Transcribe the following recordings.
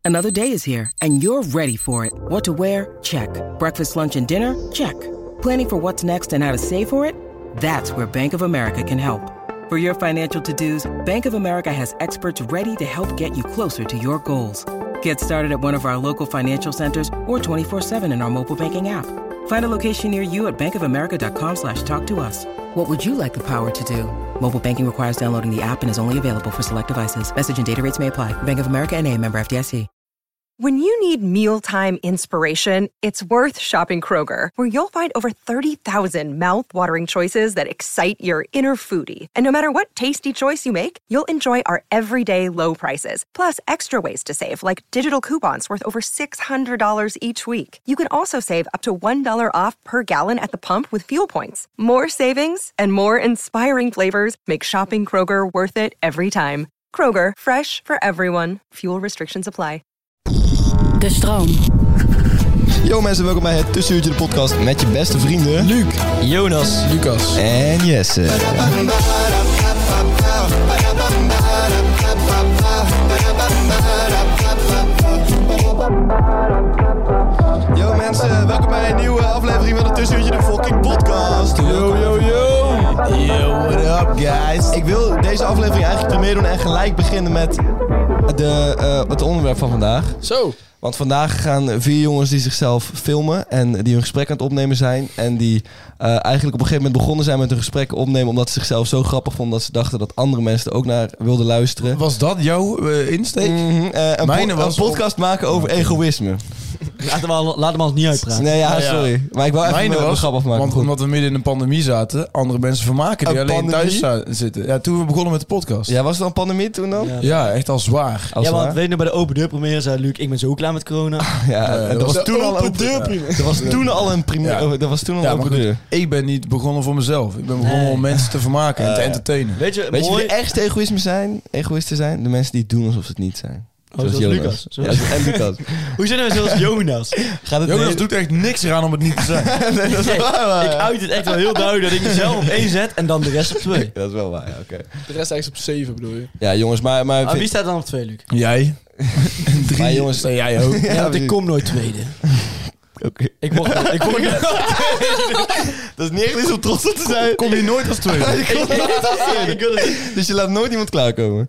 Another day is here, and you're ready for it. What to wear? Check. Breakfast, lunch, and dinner? Check. Planning for what's next and how to save for it? That's where Bank of America can help. For your financial to-dos, Bank of America has experts ready to help get you closer to your goals. Get started at one of our local financial centers or 24/7 in our mobile banking app. Find a location near you at bankofamerica.com/talktous. What would you like the power to do? Mobile banking requires downloading the app and is only available for select devices. Message and data rates may apply. Bank of America N.A., member FDIC. When you need mealtime inspiration, it's worth shopping Kroger, where you'll find over 30,000 mouth-watering choices that excite your inner foodie. And no matter what tasty choice you make, you'll enjoy our everyday low prices, plus extra ways to save, like digital coupons worth over $600 each week. You can also save up to $1 off per gallon at the pump with fuel points. More savings and more inspiring flavors make shopping Kroger worth it every time. Kroger, fresh for everyone. Fuel restrictions apply. De stroom. Yo mensen, welkom bij het Tussenuurtje de podcast met je beste vrienden... Luc, Jonas, Lucas en Jesse. Yo mensen, welkom bij een nieuwe aflevering van het Tussenuurtje de fucking podcast. Yo, yo, yo. Yo, what up guys? Ik wil deze aflevering eigenlijk premier doen en gelijk beginnen met het onderwerp van vandaag. Zo. Want vandaag gaan 4 jongens die zichzelf filmen en die hun gesprek aan het opnemen zijn. En die eigenlijk op een gegeven moment begonnen zijn met hun gesprek opnemen omdat ze zichzelf zo grappig vonden dat ze dachten dat andere mensen er ook naar wilden luisteren. Was dat jouw insteek? Een podcast maken over egoïsme. Laat hem al niet uitpraten. Nee, ja, sorry. Maar ik wou even een grap afmaken. Want omdat we midden in een pandemie zaten, andere mensen vermaken die alleen thuis zitten. Ja, toen we begonnen met de podcast. Ja, was er een pandemie toen dan? Ja, echt al zwaar. Want weet je nog bij de open deur première zei Luc, ik ben zo klaar met corona. Dat was toen al een open deur. Dat was toen al een première. Dat was toen al een open deur. Ik ben niet begonnen voor mezelf. Ik ben begonnen om mensen te vermaken en te entertainen. Weet je wie de echt egoïsten zijn? De mensen die doen alsof ze het niet zijn. Zoals Lucas. En Lucas. Hoe zijn we zoals Jonas? Jonas doet echt niks eraan om het niet te zijn. Nee, dat is waar. Ik uit het echt wel heel duidelijk dat ik mezelf op 1 zet en dan de rest op 2. Dat is wel waar, ja, oké. De rest eigenlijk op 7 bedoel je? Ja, jongens, maar wie staat dan op 2, Luc? Jij. En 3. Maar jongens, jij ook. Ja, want ik kom nooit tweede. Oké. Ik mocht Dat is niet echt iets om trots op te zijn. Kom je nooit als tweede? Dus je laat nooit iemand klaarkomen.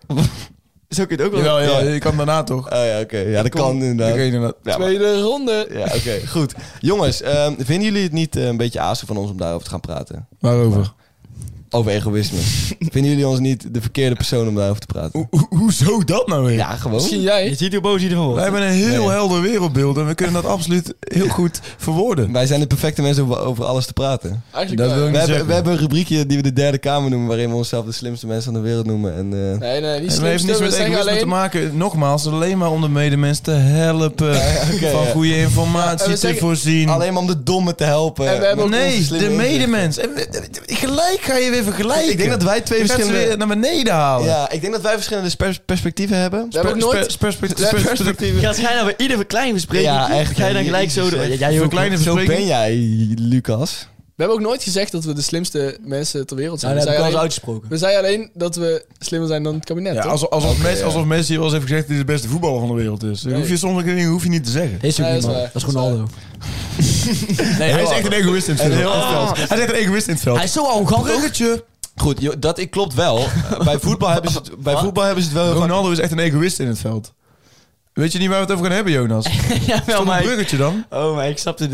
Zo kun je het ook wel. Ja, je kan daarna toch? Oh ja, oké. Ja, dat kan inderdaad. Ja, Tweede ronde. Ja, oké. Goed. Jongens, vinden jullie het niet een beetje aardig van ons om daarover te gaan praten? Waarover? Over egoïsme. Vinden jullie ons niet de verkeerde persoon om daarover te praten? Hoezo dat nou weer? Ja, gewoon. Misschien jij. Je ziet hoe boos hij ervan wordt. Wij hebben een heel helder wereldbeeld en we kunnen dat absoluut heel goed verwoorden. Wij zijn de perfecte mensen om over alles te praten. Eigenlijk dat wil ik We niet hebben een rubriekje die we de derde kamer noemen, waarin we onszelf de slimste mensen van de wereld noemen. En, Nee, die het heeft slimste, niets we met zeggen egoïsme alleen... te maken. Nogmaals, alleen maar om de medemens te helpen. Van goede informatie te voorzien. Alleen maar om de domme te helpen. En we hebben ook Nee, de medemens. Gelijk ga je weer vergelijken. Ik denk dat wij twee verschillende... weer naar beneden halen. Ja, ik denk dat wij verschillende perspectieven hebben. We hebben ook nooit... Perspectieven. Ja, ga je nou bij ieder verklein bespreken? Ja, echt. Ga je dan gelijk zo... Jij ook kleine Zo bespreking. ben jij, Lucas. We hebben ook nooit gezegd dat we de slimste mensen ter wereld zijn. dat heb ik al eens alleen, uitgesproken. we zeiden alleen dat we slimmer zijn dan het kabinet. Ja, toch? alsof Messi hier wel eens heeft gezegd dat hij de beste voetballer van de wereld is. Nee. Hoef je soms hoef je niet te zeggen. Deze ook Nee, niet, dat is man. waar. Dat is Ronaldo. Nee, hij is echt een egoïst in het veld. Hij is echt een egoïst in het veld. Hij is zo arrogant. Bruggetje. Goed, dat klopt wel. Bij voetbal hebben ze het wel... Ronaldo is echt een egoïst in het veld. Weet je niet waar we het over gaan hebben, Jonas? Ja, wel, Een maar... bruggetje dan? Oh, maar ik snapte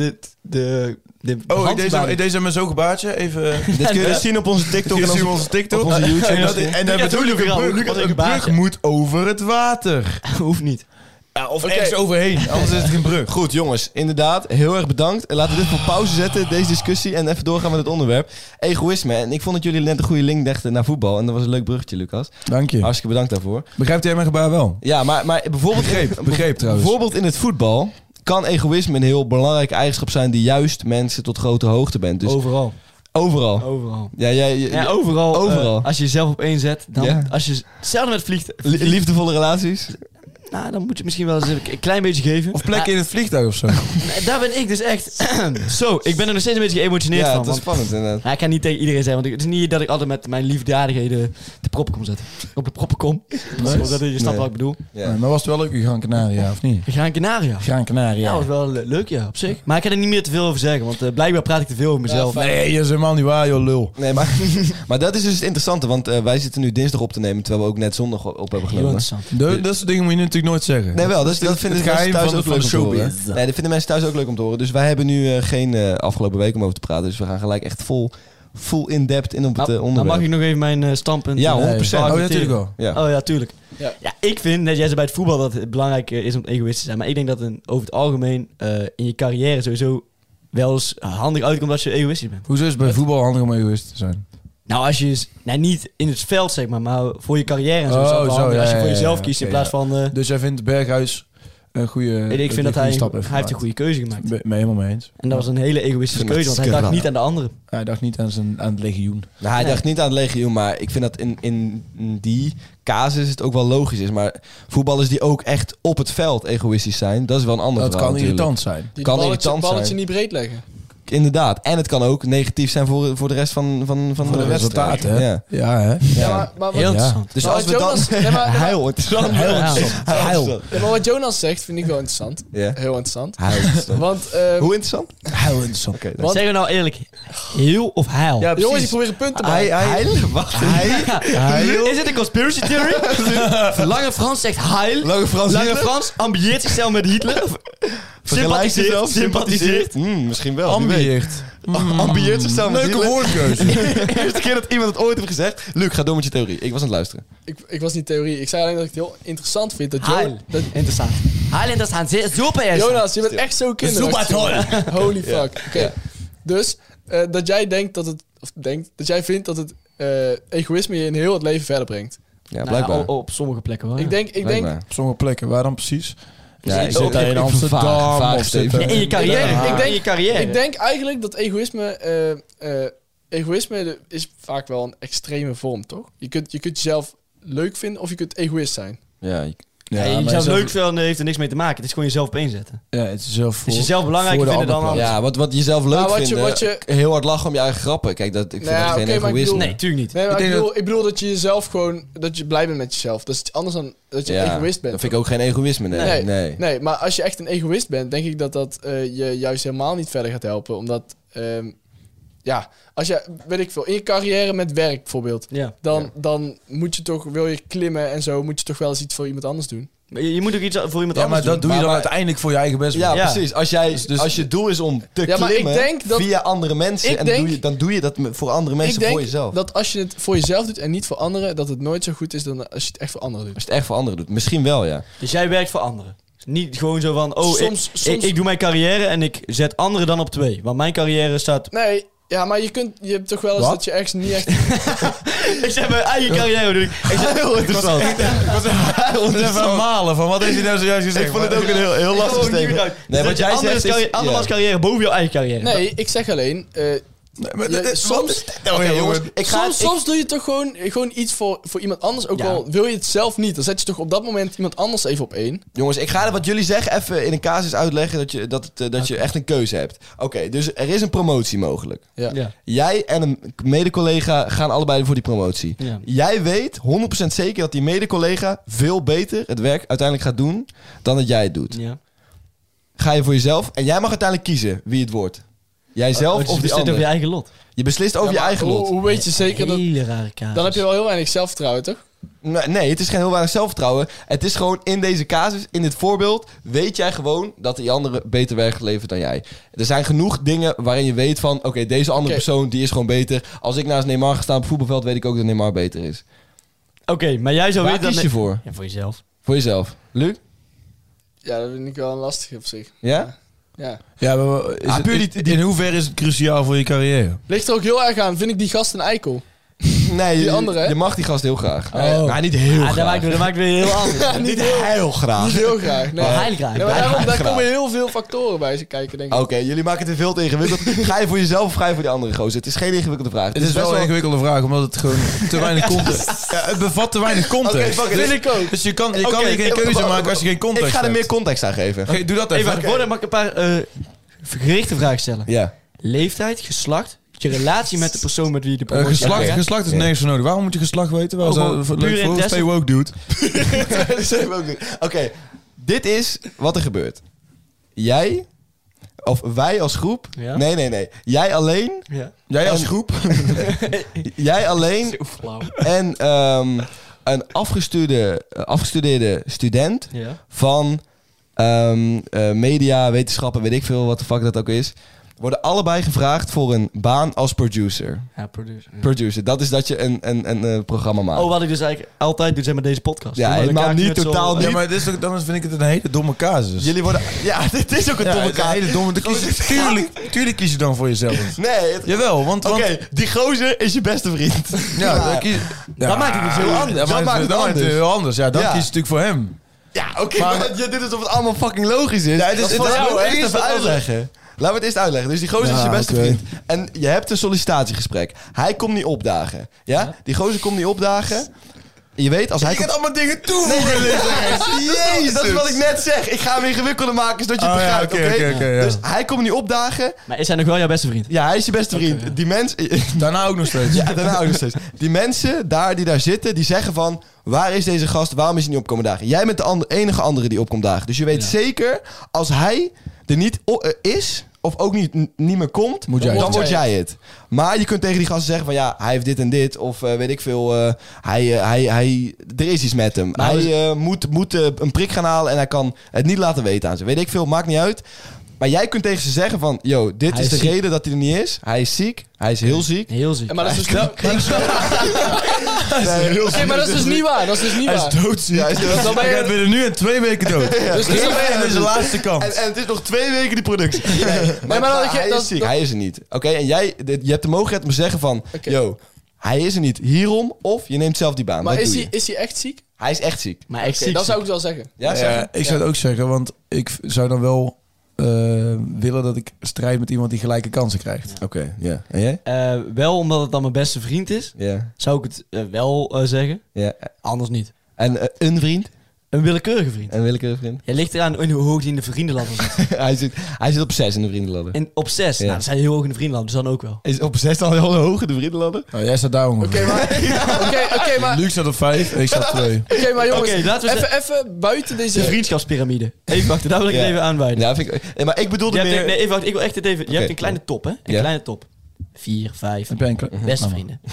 Deze met zo'n gebaartje. Even... Dit kun je dus zien op onze TikTok en onze TikTok. op onze YouTube. En dan bedoel ik een brug moet over het water. Hoeft niet. Ja, of ergens overheen, anders is het geen brug. Goed, jongens. Inderdaad, heel erg bedankt. Laten we dit voor pauze zetten, deze discussie. En even doorgaan met het onderwerp. Egoïsme. En ik vond dat jullie net een goede link legden naar voetbal. En dat was een leuk bruggetje, Lucas. Dank je. Hartstikke bedankt daarvoor. Begrijpt jij mijn gebaar wel? Ja, maar bijvoorbeeld... Begreep trouwens. Bijvoorbeeld in het voetbal kan egoïsme een heel belangrijke eigenschap zijn die juist mensen tot grote hoogte bent. Dus Overal. overal. Ja, overal. Overal. Als je jezelf op 1 zet, dan... Ja. Als je... Hetzelfde met vliegt. Liefdevolle relaties. Nou, dan moet je misschien wel eens een klein beetje geven. Of plekken in het vliegtuig of zo. Daar ben ik dus echt... Zo, ik ben er nog steeds een beetje geëmotioneerd van. Ja, dat is spannend inderdaad. Ja, ik kan niet tegen iedereen zeggen, want het is niet dat ik altijd met mijn liefdadigheden de proppen kom zetten. Op de proppen kom. Je snapt wat ik bedoel. Ja. Maar was het wel leuk, Gran Canaria, of niet? Gran Canaria. Gran Canaria. Ja, dat was wel leuk, ja, op zich. Maar ik kan er niet meer te veel over zeggen, want blijkbaar praat ik te veel over mezelf. Nee, dat is helemaal niet waar, joh, lul. Nee, maar dat is dus het interessante, want wij zitten nu dinsdag op te nemen, terwijl we ook net zondag op hebben Heel genomen. interessant. Dat soort dingen moet je natuurlijk nooit zeggen. Nee, wel. Dat vinden het mensen geheim thuis van ook de leuk om te horen. showbiz. Nee, dat vinden mensen thuis ook leuk om te horen. Dus wij hebben nu geen afgelopen week om over te praten. Dus we gaan gelijk echt full in-depth in op het onderwerp. Dan mag ik nog even mijn standpunt... Ja, 100%. Oh, ja, natuurlijk wel. Ja. Oh ja, tuurlijk. Ja. Ja, ik vind, net jij zei bij het voetbal, dat het belangrijk is om egoïstisch te zijn. Maar ik denk dat over het algemeen in je carrière sowieso wel eens handig uitkomt als je egoïstisch bent. Hoezo is het bij voetbal handig om egoïst te zijn? Nou, als je... niet in het veld, zeg maar voor je carrière en zo. Is dat wel handig. ja, Als je voor ja, jezelf ja, kiest in oké, plaats van... Dus jij vindt Berghuis een goede ik vind dat hij stap heeft een goede keuze gemaakt. Ben me helemaal mee eens. En dat was een hele egoïstische keuze, want hij dacht niet aan de anderen. Hij dacht niet aan het legioen. Nou, hij dacht niet aan het legioen, maar ik vind dat in die casus het ook wel logisch is. Maar voetballers die ook echt op het veld egoïstisch zijn, dat is wel een ander Dat verhaal kan natuurlijk. irritant zijn. Die Kan balletje irritant zijn. niet breed leggen. Inderdaad. En het kan ook negatief zijn voor de rest van Voor de wedstrijd. resultaten, hè? Ja. Ja, hè? Ja, maar Heel interessant. Dus Maar als wat we dan... Jonas- nee, maar- Heel interessant. Heel interessant. Heel. Ja, maar wat Jonas zegt, vind ik wel interessant. Ja. Heel interessant. Heel interessant. Want, Hoe interessant? Heel interessant. Oké. Want- Zeg nou eerlijk, heel of heil? Ja, jongens, ik probeer een punt te maken. Heil? Wacht. Is het een conspiracy theory? Lange Frans zegt heil. Lange Frans. Lange Frans ambieert zichzelf met Hitler. Sympathiseert. Misschien wel. wie weet. Ambieert. Ambieert zichzelf met Leuke Hitler. woordkeuze. De eerste keer dat iemand het ooit heeft gezegd. Luc, ga door met je theorie. Ik was aan het luisteren. Ik was niet theorie. Ik zei alleen dat ik het heel interessant vind dat Heil. Interessant. Heil interessant. Super. Jonas, je bent echt zo kinderachtig. Super toll. Holy fuck. Oké. Dus dat jij denkt dat het... Of denkt dat jij vindt dat het egoïsme je in heel het leven verder brengt. Ja, blijkbaar. Nou, op sommige plekken wel. Ik denk... Blijkbaar. Op sommige plekken, waar dan precies? Ja, Zit hij in Amsterdam? vaag, Of zit Steven. In je carrière. Ik denk- in je carrière. Ik denk eigenlijk dat egoïsme is vaak wel een extreme vorm, toch? Je kunt jezelf leuk vinden of je kunt egoïst zijn. Ja, Ja, je jezelf leuk vinden heeft er niks mee te maken. Het is gewoon jezelf op één zetten. Ja, het is zelf voor... Als je zelf belangrijk voor de vindt dan andere anders. ja wat je zelf leuk Maar vindt. Heel hard lachen om je eigen grappen. Kijk, ik vind Nou ja, dat geen oké, maar ik egoïsme. bedoel- Nee, tuurlijk niet. Nee, maar Ik denk ik bedoel dat je jezelf gewoon... Dat je blij bent met jezelf. Dat is iets anders dan dat je een egoïst bent. Dat vind ik ook geen egoïsme. Nee. Maar als je echt een egoïst bent, denk ik dat je juist helemaal niet verder gaat helpen. Omdat, als je, weet ik veel, in je carrière met werk bijvoorbeeld, Ja. dan moet je toch, wil je klimmen en zo, moet je toch wel eens iets voor iemand anders doen. Maar je moet ook iets voor iemand Ja, maar anders dat doen. doe je dan Maar- uiteindelijk voor je eigen best. Ja, Ja. precies. Als je doel is om te Ja, maar ik klimmen denk dat- via andere mensen, ik en denk- dan doe je dat voor andere mensen ik denk voor jezelf. dat als je het voor jezelf doet en niet voor anderen, dat het nooit zo goed is dan als je het echt voor anderen doet. Als je het echt voor anderen doet. Misschien wel, ja. Dus jij werkt voor anderen. Niet gewoon zo van, Soms- ik doe mijn carrière en ik zet anderen dan op 2. Want mijn carrière staat... Nee, ja, maar je hebt toch wel eens Wat? dat je ergens niet echt... Ik zet mijn eigen carrière doe ik. Heel interessant. Dat is even malen van wat heeft hij nou zojuist gezegd? Ik vond het ook een heel lastig statement. Nee, wat jij zegt is... Andermans carrière boven jouw eigen carrière. Nee, ik zeg alleen... soms soms doe je toch gewoon iets voor iemand anders. Ook Ja. al wil je het zelf niet. Dan zet je toch op dat moment iemand anders even op één. Jongens, ik ga wat jullie zeggen even in een casus uitleggen dat je echt een keuze hebt. Oké, dus er is een promotie mogelijk. Ja. Ja. Jij en een mede-collega gaan allebei voor die promotie. Ja. Jij weet 100% zeker dat die mede-collega veel beter het werk uiteindelijk gaat doen dan dat jij het doet. Ja. Ga je voor jezelf en jij mag uiteindelijk kiezen wie het wordt. Jijzelf Dus je of die beslist over je ander. eigen lot. Je beslist over Ja, je maar eigen lot. Hoe weet je zeker dat... Hele rare kaart. Dan heb je wel heel weinig zelfvertrouwen, toch? Nee, het is geen heel weinig zelfvertrouwen. Het is gewoon in deze casus, in dit voorbeeld, weet jij gewoon dat die andere beter werk levert dan jij. Er zijn genoeg dingen waarin je weet van, oké, deze andere persoon die is gewoon beter. Als ik naast Neymar ga staan op het voetbalveld, weet ik ook dat Neymar beter is. Oké, maar jij zou Waar weten dat... kies je voor? Ja, voor jezelf. Voor jezelf. Luc? Ja, dat vind ik wel lastig op zich. Ja? Ja. Ja, maar puur in hoeverre is het cruciaal voor je carrière? Ligt er ook heel erg aan. Vind ik die gast een eikel? Nee, Die andere, hè? je mag die gast heel graag. Oh. Maar niet heel Dat graag. maakt weer heel anders. Niet heel graag. Niet heel graag. Nee. Maar heilig graag. Ja, maar daar graag. komen heel veel factoren bij ze kijken, denk ik. Oké, jullie maken het er veel te ingewikkeld. Ga je voor jezelf of ga je voor die andere gozer? Het is geen ingewikkelde vraag. Het is wel een ingewikkelde vraag, omdat het gewoon te weinig context... Ja, het bevat te weinig context. Oké, fuck it. Vind ik ook. Dus je kan geen keuze maken als je geen context Ik ga er hebt. meer context aan geven. Oké, doe dat Even, even. voordat mag ik een paar gerichte vragen stellen. Ja. Leeftijd, geslacht, je relatie met de persoon met wie je de promotie Geslacht, aangaat. geslacht is nergens voor nodig. Waarom moet je geslacht weten? Waar Oh, is dat puur leuk voor? interesse. Stay woke, dude. Oké, dit is wat er gebeurt. Jij, of wij als groep... Ja? Nee. Jij alleen... Ja. Jij als En- groep? Jij alleen Zo flauw. en een afgestudeerde student Ja. van media, wetenschappen, weet ik veel wat de fuck dat ook is... worden allebei gevraagd voor een baan als producer. Ja, producer. Producer, dat is dat je een programma maakt. Oh, wat ik dus eigenlijk altijd doe, zeg maar deze podcast. Ja, Doe maar helemaal een niet, kaartje met totaal zo'n- niet. Ja, maar dit is toch, dan vind ik het een hele domme casus. Jullie worden... Ja, dit is ook een Ja, domme het is een kaart. hele domme... dan kies je- tuurlijk kies je dan voor jezelf. Nee, Jawel, want... Oké, die gozer is je beste vriend. Ja, dan kies... Dat maakt het dus heel anders. Dat maakt het anders. heel anders. Ja, dan Ja. kies je natuurlijk voor hem. Ja, oké, Maar- maar je doet alsof het allemaal fucking logisch is. Ja, het is- Dat het voor is- jou, het hè? is- Even uitleggen. Laten we het eerst uitleggen. Dus die gozer is Ja, je beste oké. vriend. En je hebt een sollicitatiegesprek. Hij komt niet opdagen. Ja? Die gozer komt niet opdagen. Je weet, als hij Je komt... gaat allemaal dingen toevoegen. Jezus, dat is wat ik net zeg. Ik ga hem ingewikkelder maken, zodat je het Oh, ja, begrijpt, oké, oké? oké, ja. Dus hij komt niet opdagen. Maar is hij nog wel jouw beste vriend? Ja, hij is je beste vriend. Die mens... Daarna ook nog steeds. Ja, daarna ook nog steeds. Die mensen die daar zitten, die zeggen van... Waar is deze gast? Waarom is hij niet opkomen dagen? Jij bent de enige andere die opkomt dagen. Dus je weet zeker, als hij er niet is... of ook niet meer komt, Moet jij dan het. word jij het. Maar je kunt tegen die gasten zeggen van... ja, hij heeft dit en dit. Of weet ik veel... er is iets met hem. Maar Hij moet een prik gaan halen... en hij kan het niet laten weten aan ze. Weet ik veel, maakt niet uit. Maar jij kunt tegen ze zeggen van... yo, dit Hij is is de ziek. reden dat hij er niet is. Hij is ziek. Hij is heel ziek. Heel ziek. Ja, maar dat is dus niet... Nee, heel Oké, maar dat is dus niet waar. Dat is dus niet Hij waar. is doodziek. Ja, hij is doodziek. Dan ben Hij gaat je... binnen nu en 2 weken dood. Dus Dit dan is de laatste kans. En het is nog 2 weken die productie. Nee, maar dan- hij dan- is ziek. dan- Hij is er niet. Oké, en je hebt de mogelijkheid om te zeggen van... Oké. yo, hij is er niet hierom... of je neemt zelf die baan. Maar Wat doe je? is hij echt ziek? Hij is echt ziek. Maar echt Oké, ziek. dat zou ik wel zeggen. Ja, zeg. Ja, ik zou het ook zeggen, want ik zou dan wel willen dat ik strijd met iemand die gelijke kansen krijgt. Oké, ja. En jij? Wel omdat het dan mijn beste vriend is, Ja. zou ik het wel zeggen. Ja. Anders niet. En een vriend? Een willekeurige vriend. Een willekeurige vriend? Je ligt eraan in hoe hoog die in de vriendenladder zit. hij zit op 6 in de vriendenladder. En op 6. Ja. Nou, dat zijn heel hoog in de vriendenladder, dus dan ook wel. Is op 6 al heel hoog in de vriendenladder? Nou, jij staat daar ongeveer. Oké, maar... Luc staat op 5 en ik sta op 2. Oké, maar jongens, Oké, laten we even buiten De deze... vriendschapspyramide. Even wachten, daar wil ik Ja. het even aanwijden. Ja, vind ik... Nee, maar ik bedoelde Je hebt, meer... nee, even wachten, ik wil echt het even... Je Oké. hebt een kleine top, hè? Een Ja. kleine top. 4, 5, Heb jij een kle- beste Nou, vrienden.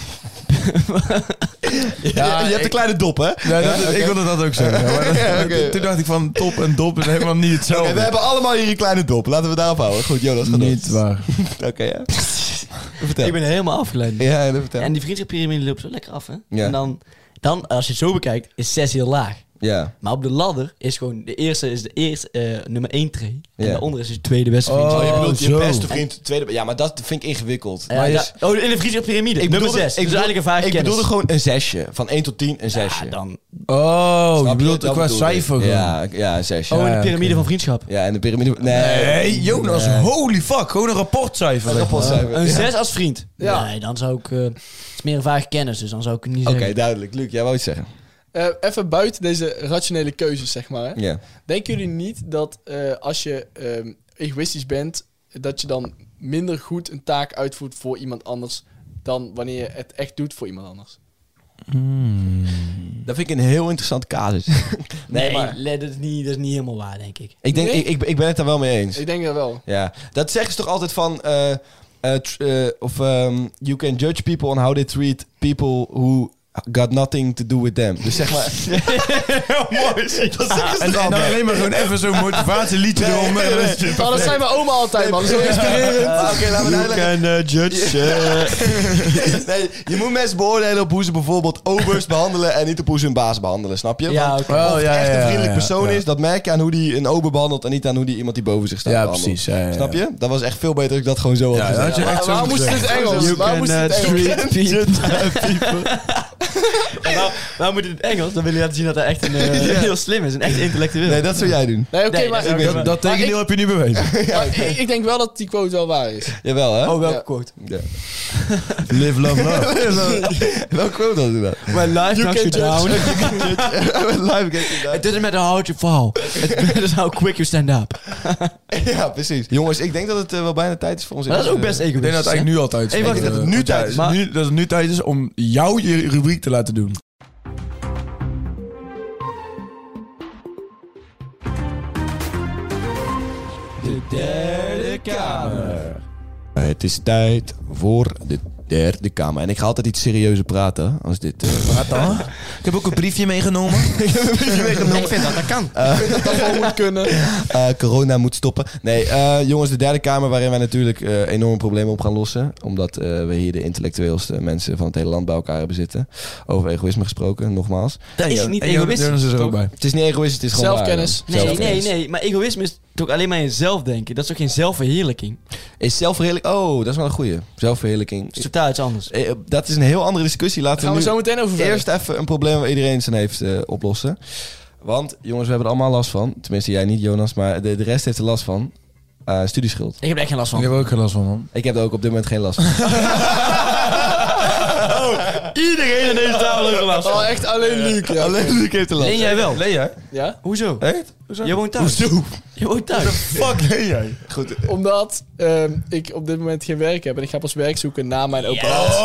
Ja, je hebt een kleine dop, hè? Ja, ik wilde dat ook zeggen. Ja, maar dat- Ja, oké. Toen dacht ik van top en dop is helemaal niet hetzelfde. Oké, we hebben allemaal hier een kleine dop. Laten we daarop houden. Goed, Jonas, ga door. Niet waar. Oké, ja. Vertel. Ik ben helemaal afgeleid. Ja, vertel. En die vriendschapspyramide loopt zo lekker af, hè? Ja. En dan, als je het zo bekijkt, is 6 heel laag. Ja. Maar op de ladder is gewoon... De eerste is nummer 1 tree. En Ja. daaronder is je tweede beste vriend. Oh, Oh, je bedoelt je zo. beste vriend, tweede... Ja, maar dat vind ik ingewikkeld. Ja, Maar in de vriendschapspyramide. Nummer 6. Dus eigenlijk een vaak Ik kennis. bedoelde gewoon een 6. Van 1 tot 10 een 6. Ja, dan... Oh, Snap je bedoelt Dat qua bedoelde ik. cijfer gewoon. Ja, een 6. Oh, in de Ja, piramide oké. van vriendschap. Ja, en de piramide... Nee, Jonas, holy fuck. Gewoon een rapportcijfer. Een rapportcijfer. Een Ja. 6 als vriend. Ja. Nee, dan zou ik... het is meer een vaag kennis, dus dan zou ik het niet Oké, zeggen. duidelijk. Luc, jij wou iets zeggen? Even buiten deze rationele keuzes, zeg maar. Hè. Ja. Denken jullie niet dat als je egoïstisch bent, dat je dan minder goed een taak uitvoert voor iemand anders dan wanneer je het echt doet voor iemand anders? Dat vind ik een heel interessant casus. Nee, maar... dat is niet helemaal waar, denk ik. Ik denk, Nee? ik ben het daar wel mee eens. Ik denk dat wel. Ja, dat zeggen ze toch altijd van... you can judge people on how they treat people who got nothing to do with them. Dus zeg maar... mooi. En dan alleen maar gewoon even zo'n motivatieliedje erom. Dat zijn mijn oma altijd, man. Zo inspirerend. Oké, laten we duidelijk... judge. Nee, je moet mensen beoordelen op hoe ze bijvoorbeeld obers behandelen en niet op hoe ze hun baas behandelen, snap je? Ja, Want oké. of het echt een vriendelijk ja, persoon ja. is, dat merk je aan hoe die een ober behandelt en niet aan hoe die iemand die boven zich staat behandelt. precies. Ja. Snap je? Dat was echt veel beter dat ik dat gewoon zo had Ja, gezegd. dat had je echt zo Waarom moest gezegd. het Engels? You Waarom moest het cannot Engels? treat Nou moet het in het Engels, dan wil je laten zien dat hij echt heel slim is. Een echt intellectueel. Nee, dat zou jij doen. Nee, oké, Nee, maar... dat is ook Dat tegendeel heb je nu bewezen. maar ik denk wel dat die quote wel waar is. Jawel, hè? Oh, welke Ja. quote? Ja. Live, love, love. Welke quote had je dat? My life knocks you down. Live against It doesn't matter how hard you fall. It matters how quick you stand up. Ja, precies. Jongens, ik denk dat het wel bijna tijd is voor ons. Maar dat is ook best Ik denk dat egoïstisch. het eigenlijk nu al tijd is. Hey, wacht, Ik denk dat het nu tijd is. Maar- Dat het nu tijd is om jou je rubriek te laten doen. De derde kamer. Het is tijd voor de derde kamer. En ik ga altijd iets serieuzer praten als dit... Wat dan? Ik heb ook een briefje meegenomen. Ik vind dat kan. Dat wel moet kunnen. Corona moet stoppen. Nee, jongens, de derde kamer waarin wij natuurlijk enorme problemen op gaan lossen. Omdat we hier de intellectueelste mensen van het hele land bij elkaar hebben zitten. Over egoïsme gesproken, nogmaals. Dat is niet En egoïstisch. Jonas is er ook bij. Het is niet egoïstisch, het is gewoon Zelfkennis. waar, joh. Nee. Maar egoïsme is toch alleen maar jezelf denken. Dat is toch geen zelfverheerlijking? Is zelfverheerlijking... Oh, dat is wel een goeie. Zelfverheerlijking. Dat is totaal iets anders. Dat is een heel andere discussie. Laten Gaan we nu zo meteen over verder. eerst even een probleem waar iedereen zijn heeft oplossen. Want, jongens, we hebben er allemaal last van. Tenminste, jij niet, Jonas, maar de rest heeft er last van. Studieschuld. Ik heb er echt geen last Ik van. heb er ook geen last van, man. Ik heb er ook op dit moment geen last van. Iedereen in deze tafel heeft er last van. Oh, echt alleen Luc, ja. Alleen Luc heeft er last Leen van. jij wel? Leen jij? Ja? Hoezo? Echt? Je woont thuis. Je woont thuis. Fuck leen jij? Goed. Omdat ik op dit moment geen werk heb en ik ga pas werk zoeken na mijn operatie.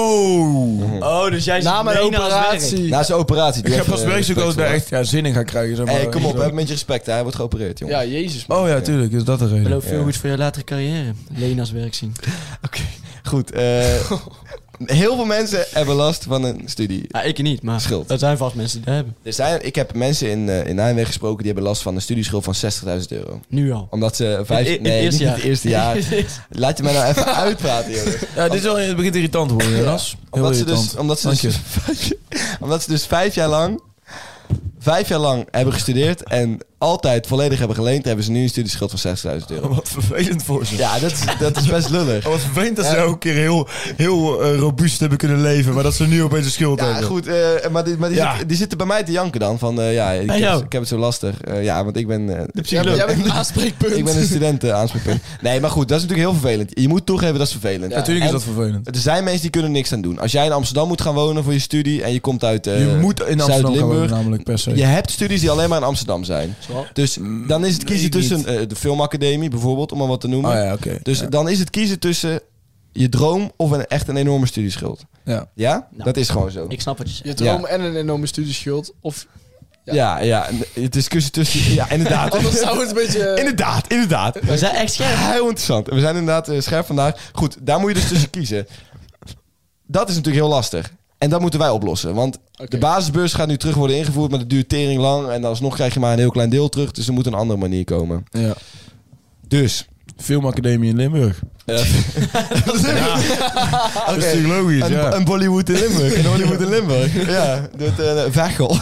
Oh, dus jij Na mijn lenen als werk. operatie. Na zijn operatie. Ik heb pas werk zoeken als ik daar echt zin in ga krijgen. Zeg maar. Hey, kom op, heb een beetje respect. Hè. Hij wordt geopereerd, jongen. Ja, jezus, man. Oh ja, tuurlijk. Is dat de reden? Beloof veel goed voor je latere carrière. Lenen als werk zien. Goed. Heel veel mensen hebben last van een studie. Ja, ik niet, maar Schuld. er zijn vast mensen die dat hebben. Ik heb mensen in Nijmegen gesproken die hebben last van een studieschuld van €60.000. Nu al. Omdat ze In het eerste niet jaar. het eerste jaar. Laat je mij nou even uitpraten, jongen. Ja, dit is wel, het begint irritant te worden, Jonas. Heel irritant. Omdat ze dus 5 jaar lang hebben gestudeerd en altijd volledig hebben geleend, hebben ze nu een studieschuld van €60.000. Wat vervelend voor ze. Ja, dat is best lullig. Wat vervelend dat ze elke keer heel robuust hebben kunnen leven, maar dat ze nu opeens een schuld Ja, hebben. goed, maar die zitten bij mij te janken dan. Van, ik heb het zo lastig. Want ik ben... De psycholoog. Jij bent een aanspreekpunt. ik ben een student aanspreekpunt. Nee, maar goed, dat is natuurlijk heel vervelend. Je moet toegeven, dat is vervelend. Ja. Natuurlijk is En dat vervelend. er zijn mensen die kunnen niks aan doen. Als jij in Amsterdam moet gaan wonen voor je studie en je komt uit Je moet in Amsterdam gaan wonen, Zuid-Limburg. namelijk per se. Je hebt studies die alleen maar in Amsterdam zijn. Dus dan is het kiezen nee, tussen de filmacademie bijvoorbeeld, om maar wat te noemen. Oh ja, oké. Dus dan is het kiezen tussen je droom of echt een enorme studieschuld. Ja. Ja? Nou, dat is gewoon zo. Ik snap wat je zegt. Je droom en een enorme studieschuld. Of Ja, het is keuze tussen... Ja, inderdaad. anders zou het een beetje... Inderdaad. We zijn echt scherp. Heel interessant. We zijn inderdaad scherp vandaag. Goed, daar moet je dus tussen kiezen. Dat is natuurlijk heel lastig. En dat moeten wij oplossen. Want de basisbeurs gaat nu terug worden ingevoerd, maar dat duurt tering lang. En alsnog krijg je maar een heel klein deel terug. Dus er moet een andere manier komen. Ja. Dus... Filmacademie in Limburg. Dat is natuurlijk logisch, ja. Een Bollywood in Limburg. Een Hollywood in Limburg. Ja, Veghel.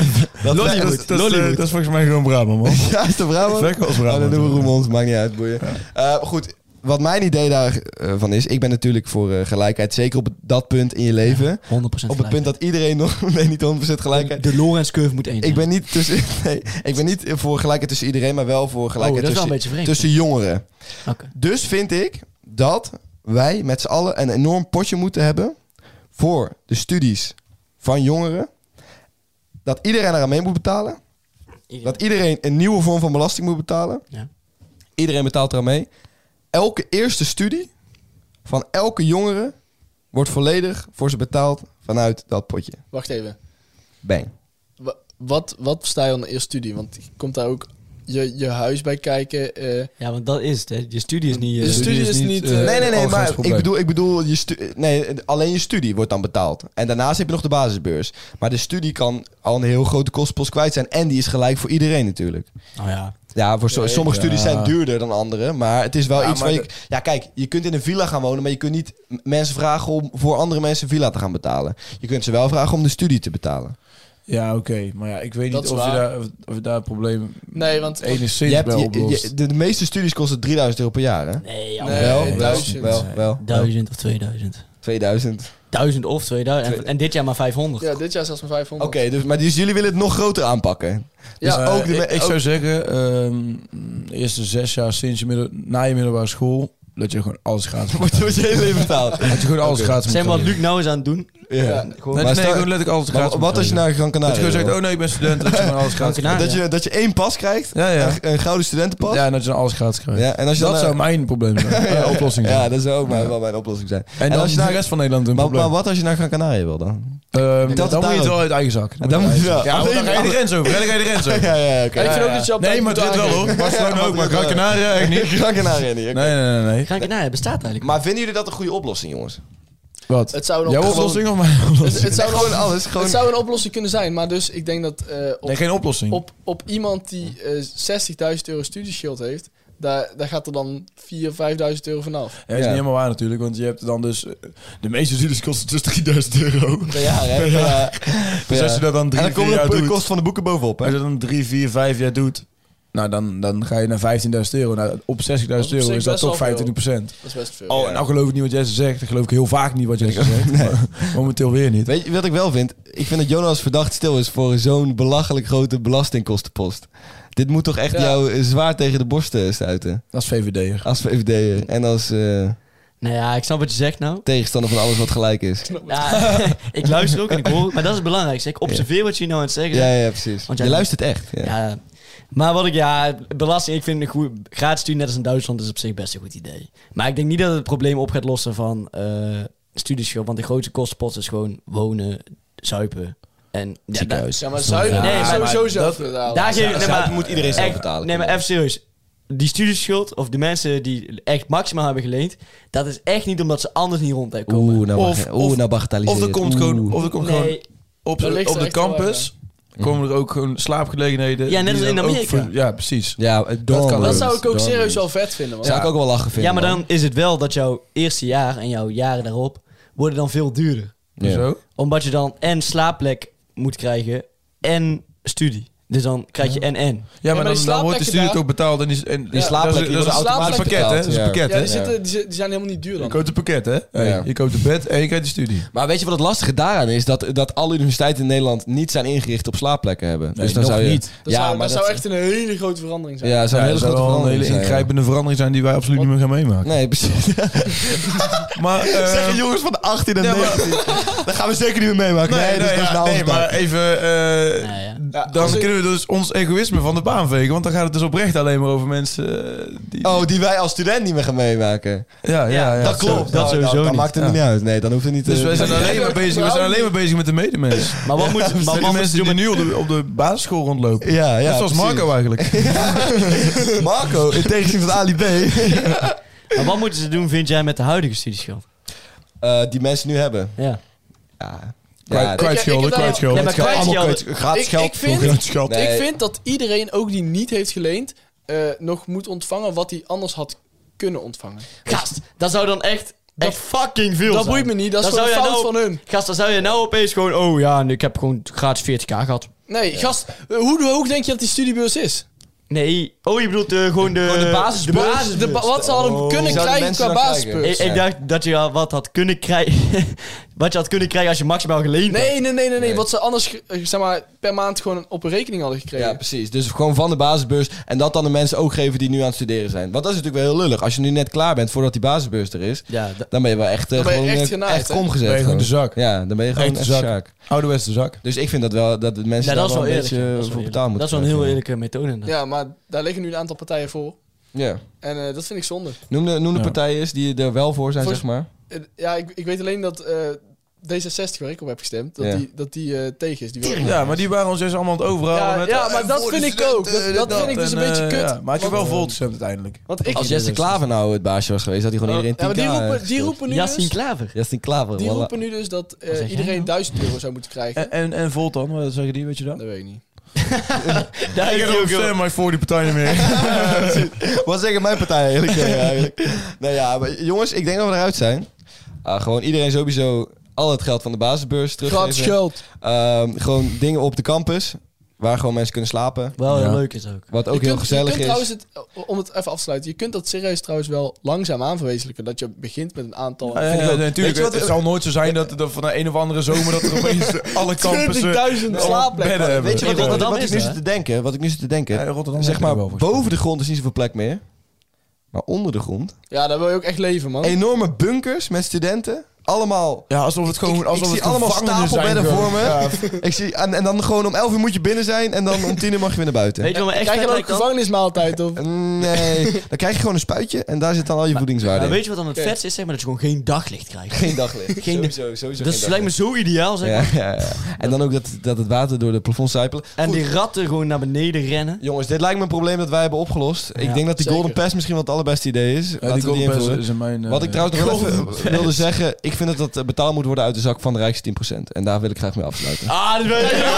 Dat is volgens mij gewoon Brabant, man. Ja, is dat Brabant? Veghel is Brabant. Dan doen we Roermond, maakt niet uit, boeien. Goed, wat mijn idee daarvan is... Ik ben natuurlijk voor gelijkheid, zeker op dat punt in je leven. 100% Op het punt dat iedereen nog... Nee, niet 100% gelijkheid. de Lorenz curve moet één zijn. Ik ben niet voor gelijkheid tussen iedereen, maar wel voor gelijkheid dat is wel een tussen, beetje vreemd. tussen jongeren. Oké. Dus vind ik dat wij met z'n allen een enorm potje moeten hebben voor de studies van jongeren. Dat iedereen eraan mee moet betalen. Dat iedereen een nieuwe vorm van belasting moet betalen. Ja. Iedereen betaalt eraan mee. Elke eerste studie van elke jongere wordt volledig voor ze betaald vanuit dat potje. Wacht even. Bang. Wat versta je onder eerste studie? Want komt daar ook je huis bij kijken. Ja, want dat is het, hè. Je studie is niet... Je studie is niet... Nee, maar ik bedoel alleen je studie wordt dan betaald. En daarnaast heb je nog de basisbeurs. Maar de studie kan al een heel grote kostenpost kwijt zijn. En die is gelijk voor iedereen natuurlijk. Oh ja. Ja, voor sommige studies zijn duurder dan andere. Maar het is wel iets waar je... Ja, kijk, je kunt in een villa gaan wonen... maar je kunt niet mensen vragen om voor andere mensen een villa te gaan betalen. Je kunt ze wel vragen om de studie te betalen. Ja, oké. Maar ja, ik weet Dat niet is of waar. je daar een probleem want enigszins bij oplost. De meeste studies kosten €3000 per jaar, hè? Nee, Nee, Wel. 1000 of 2000. 2000. 1000 of 2000. En dit jaar maar 500. Ja, dit jaar zelfs maar 500. Oké, dus jullie willen het nog groter aanpakken? Ja, Dus ook ik zou zeggen, eerste 6 jaar sinds na je middelbare school, dat je gewoon alles gratis moet. Wordt je hele leven betaald. Dat je gewoon alles gratis moet Zeg maar wat krijgen. Luc nou is aan het doen. Ja. Ja. Gewoon, Nee, Maar nee, sta- gewoon letterlijk alles gratis Maar moet wat als je krijgen. naar Gran Dat je Canaria gewoon zegt, wil? oh nee, ik ben student, dat je gewoon alles gratis Gran krijgt. Canaria. Dat je 1 pas krijgt? Ja, ja. Een gouden studentenpas? Ja, en dat je dan alles gratis krijgt. Ja, en als je Dat dan, zou mijn probleem zijn. Oplossing zijn. Ja, dat zou ook wel mijn oplossing zijn. En dan als je de naar rest van Nederland een maar probleem. wat als je naar Gran Canaria wil dan? Dan dat moet je het daar wel ook. uit eigen zak. Dan moet je wel. Ja, want dan ga je de grens over. Dan ga je de grens over. Ja, oké. En ik vind ook dat je op Nee, tijd maar moet dit wel aangeven. hoor. Barcelona ook, maar Gran Canaria echt niet. Gran Canaria niet. oké. Nee. Gran Canaria bestaat eigenlijk. Maar vinden jullie dat een goede oplossing, jongens? Wat? Het zou een Jouw oplossing- oplossing of mijn oplossing? Het zou Gewoon alles. Het zou een oplossing kunnen zijn, maar dus ik denk dat Nee, geen oplossing. op iemand die €60.000 studieschuld heeft, daar gaat er dan €4.000-5.000 vanaf. Ja, dat is niet helemaal waar natuurlijk, want je hebt dan dus... de meeste studies kosten dus €3.000. Per jaar, hè? Ja. Dus als je dat dan 3-4 en dan komt jaar de doet... kost van de boeken bovenop, Als hè? je dat dan 3, 4, 5 jaar doet... Nou, dan ga je naar €15.000. Nou, op €60.000 zich is dat best toch wel 25%. Dat is best veel. Oh, en nou geloof ik niet wat Jesse zegt. Dan geloof ik heel vaak niet wat Jesse zegt. Maar momenteel weer niet. Weet je wat ik wel vind? Ik vind dat Jonas verdacht stil is voor zo'n belachelijk grote belastingkostenpost. Dit moet toch echt jou zwaar tegen de borst stuiten? Als VVD'er. Als VVD'er en als Nou ja, ik snap wat je zegt nou. tegenstander van alles wat gelijk is. Ja, ik luister ook en ik hoor. Maar dat is het belangrijkste. Ik observeer wat je nou aan het zeggen bent. Ja, precies. Want je jij- luistert echt. Ja. Ja. Maar belasting, ik vind een goed gratis studie net als in Duitsland is op zich best een goed idee. Maar ik denk niet dat het het probleem op gaat lossen van studieschuld. Want de grootste kostenpost is gewoon wonen, zuipen. En ja, Ziekenhuis. Ja, maar zuiver Nee, maar sowieso zelf betalen. daar geef ik... Zuipen moet iedereen zelf betalen. Nee, maar even serieus. Die studieschuld, of de mensen die echt maximaal hebben geleend, dat is echt niet omdat ze anders niet rond komen. Nou bagatelliseer Of er het. komt gewoon, of er komt gewoon Nee, op Dat ligt er de echt wel campus... komen er ook gewoon slaapgelegenheden. Ja, net als die in dan ook Amerika. ja, precies. Ja, Dat kan Dat ook. zou ik ook Dan serieus is- wel vet vinden. Want zou ik ook wel lachen vinden. ja, maar man. dan is het wel dat jouw eerste jaar en jouw jaren daarop worden dan veel duurder. Ja. Zo. Omdat je dan en slaapplek moet krijgen en studie. Dus dan krijg je en. Ja, maar maar dan die wordt de slaapplekken studie daar- toch betaald. En die Ja, slaapplekken dat is worden een automatisch pakket, hè? betaald. Dat is een Ja. pakket, ja, hè? die zijn helemaal niet duur Je dan. koopt een pakket, hè? Hey, Ja. je koopt een bed en je krijgt de studie. Maar weet je wat het lastige daaraan is? Dat alle universiteiten in Nederland niet zijn ingericht op slaapplekken hebben. Nee, dus dan nog zou je... niet. Dat zou echt een hele grote verandering zijn. Ja, dat zou een Ja, hele dat zou grote wel een verandering hele zijn. ingrijpende verandering zijn die wij absoluut niet meer gaan meemaken. Nee, precies. Maar, Zeggen jongens van de 18 en ja, maar- 19. Dat gaan we zeker niet meer meemaken. Nee, dat is ja, nou nee, maar even... Ja, dan als ik- kunnen we dus ons egoïsme van de baan vegen. Want dan gaat het dus oprecht alleen maar over mensen die... Oh, die wij als student niet meer gaan meemaken. ja, dat klopt. dat Nou, sowieso dan niet. maakt het Ja. niet uit. Nee, dan hoeft het niet... Dus wij zijn alleen maar bezig, we zijn alleen maar bezig met de medemens. Maar wat moet Maar de mensen die nu op de basisschool rondlopen. Ja, Net zoals precies. Marco eigenlijk. Marco, in tegenstelling tot Ali B. Maar wat moeten ze doen, vind jij, met de huidige studieschuld? Die mensen nu hebben. Ja. Ja. Kwijtschelden, daar- kwijtschelden. Nee, maar kwijtschelden- Gratis geld. Ik vind- Kwijtschelden. Nee. Ik vind dat iedereen, ook die niet heeft geleend, nog moet ontvangen wat hij anders had kunnen ontvangen. Gast, dat zou dan echt fucking veel Dat zijn. boeit me niet, dat is Dan gewoon een zou fout jij van hun. Gast, dan zou je nou opeens gewoon... Oh ja, ik heb gewoon gratis 40k gehad. Nee, gast, hoe hoog denk je dat die studiebeurs is? Nee. Oh, je bedoelt gewoon de basisbeurs. De basisbeurs. Wat ze hadden kunnen Zouden krijgen mensen qua dan basisbeurs. Ik dacht dat je al wat had kunnen krijgen. Wat je had kunnen krijgen als je maximaal geleend had. Nee. Wat ze anders zeg maar, per maand gewoon op een rekening hadden gekregen. Ja, precies. Dus gewoon van de basisbeurs. En dat dan de mensen ook geven die nu aan het studeren zijn. Want dat is natuurlijk wel heel lullig. Als je nu net klaar bent voordat die basisbeurs er is. Ja, Dan ben je wel echt, ben je gewoon, echt genaaid, echt hè? krom gezet. Ben je gewoon de zak. Ja, dan ben je gewoon Echt de echt zak. zak. Ouderwetse zak. Dus ik vind dat wel dat de mensen dat daar is wel wel een eerlijk. beetje ja. Dat is wel voor eerlijk. betaald moeten Dat is wel een heel krijgen. eerlijke methode inderdaad. Ja, maar daar liggen nu een aantal partijen voor. Ja. En dat vind ik zonde. Noem de Ja. partijen eens die er wel voor zijn, Voor- zeg maar. Ja, ik weet alleen dat D66 waar ik op heb gestemd, dat die tegen is. Die wil... Ja, maar die waren ons dus allemaal aan het overhalen. Maar dat vind ik ook. Dat vind ik dus een beetje kut. Ja, maar ik heb wel vol gestemd uiteindelijk. Als Jesse Klaver nou het baasje was geweest, had hij gewoon iedereen 10k. Ja, maar die roepen nu Yassine Klaver. Yassine Klaver. Die roepen nu dus dat iedereen €1000 zou moeten krijgen. En Volt dan? Wat zeggen die, weet je dat? Dat weet ik niet. Ja, ik heb ook stem, maar ik voor die partij niet meer. Wat zeggen mijn partij eigenlijk? Nou ja, maar jongens, ik denk dat we eruit zijn. Gewoon iedereen sowieso al het geld van de basisbeurs teruggeven. Gratis geld. Gewoon dingen op de campus, waar gewoon mensen kunnen slapen. Wel heel leuk is ook. Wat ook heel gezellig is. Trouwens om het even af te sluiten, je kunt dat serieus trouwens wel langzaam aanverwezenlijken. Dat je begint met een aantal... natuurlijk. Het zal nooit zo zijn dat van de een of andere zomer dat er opeens alle campussen 20.000 slaapplekken hebben. Weet je wat Rotterdam ik is nu er, zit te denken? Wat ik nu zit te denken? Ja, Rotterdam zeg maar, wel, boven de grond is niet zoveel plek meer. Maar onder de grond. Ja, daar wil je ook echt leven, man. Enorme bunkers met studenten. Allemaal... Ja, alsof het gewoon... Ik zie allemaal stapelbedden voor me. Ja. Ik zie, en dan gewoon om 11 uur moet je binnen zijn. En dan om 10 uur mag je weer naar buiten. Weet je wat me echt Krijg je dan ook lijkt dan? gevangenismaaltijd? Of? Nee, dan krijg je gewoon een spuitje. En daar zit dan al je voedingswaarde Maar in. weet je wat dan het vetste is? Zeg maar dat je gewoon geen daglicht krijgt. Geen daglicht. Geen- Sowieso Dat lijkt me zo ideaal, zeg maar. Ja. En dan ook dat het water door de plafond sijpelen. En Goed. die ratten gewoon naar beneden rennen. Jongens, dit lijkt me een probleem dat wij hebben opgelost. Ik denk dat die zeker. Golden Pass misschien wel het allerbeste idee is. Ja, Laten die we die Golden Pass invullen. is in mijn... Wat ik trouwens nog wel even wilde zeggen, ik vind dat dat betaald moet worden uit de zak van de rijkste 10%. En daar wil ik graag mee afsluiten. Ah, dat weet je.